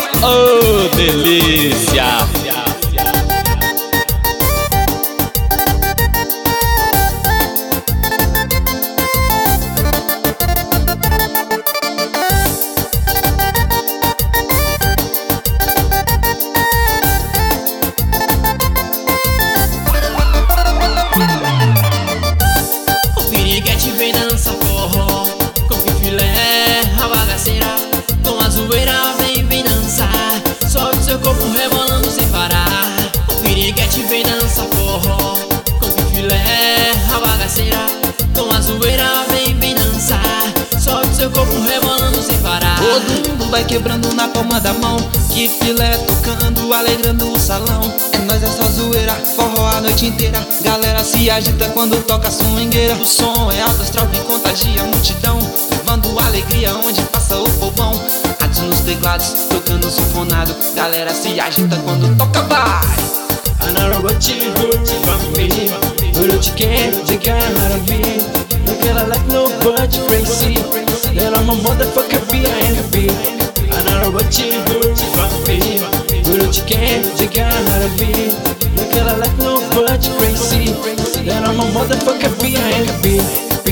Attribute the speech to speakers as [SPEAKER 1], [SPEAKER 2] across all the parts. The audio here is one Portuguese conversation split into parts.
[SPEAKER 1] Oh, delícia!
[SPEAKER 2] O piriguete vem dança forró, com filé, a bagaceira, com a zoeira vem dançar. Solte seu corpo rebolando sem parar. O piriguete vem dança forró, com filé, a bagaceira, com a zoeira vem dançar. Solte seu corpo rebolando sem parar.
[SPEAKER 3] Todo mundo vai quebrando na palma da mão, que filé tocando, alegrando o salão. É nóis, é só zoeira, forró a noite inteira. Galera se agita quando toca a swingueira. O som é alto astral que contagia a multidão, levando alegria onde passa o povão. Rádios nos teclados, tocando sinfonado. Galera se agita quando toca, vai!
[SPEAKER 2] I know what you from me, but what you can't be. Look at her like no but you crazy. Then I'm a motherfucker B.I.N.B. I know what you from me, but what you can't be. Look at her like no but you crazy. Then I'm a motherfucker B.I.N.B.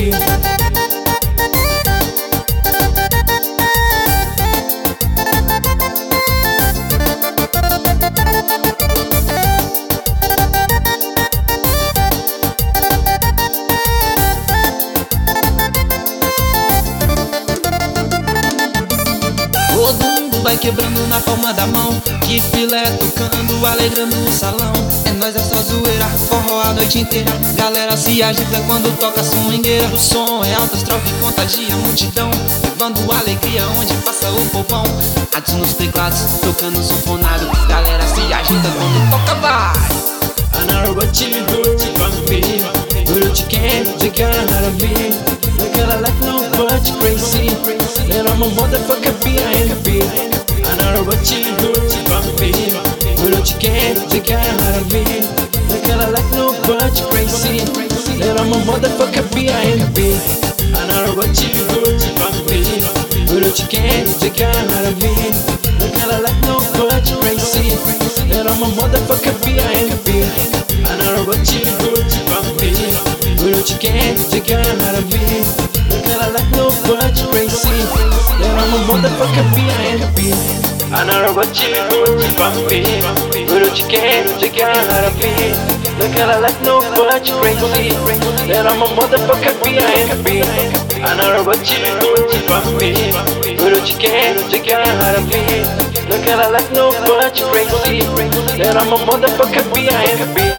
[SPEAKER 3] Todo mundo vai quebrando na palma da mão, que filé tocando, alegrando o salão. É nóis, é só zoeira, forró a noite inteira. Galera se agita quando toca a swingueira. O som é alto astral que contagia a multidão, levando alegria onde passa o povão. Rádios nos teclados, tocando sinfonado. Galera se agita quando toca, vai!
[SPEAKER 2] I know what you from me, but what you can't be. Look at her like no but you crazy. Then I'm a motherfucker B.I.N.B. I know what you from me, but what you can't be. Look at her like no but you crazy. Then I'm a motherfucker B.I.N.B. I know what you from me, but what you can't be. Look at her like no but you crazy. Then I'm a motherfucker B.I.N.B. I know what you from me, but what you can't be. Look at her like no but you crazy. Then I'm a motherfucker B.I.N.B. I know what you from me, but what you can't be. Look at her like no but you crazy. Then I'm a motherfucker B.I.N.B. I know what you from me, but what you can't be. Look at her like no but you crazy. Then I'm a motherfucker B.I.N.B.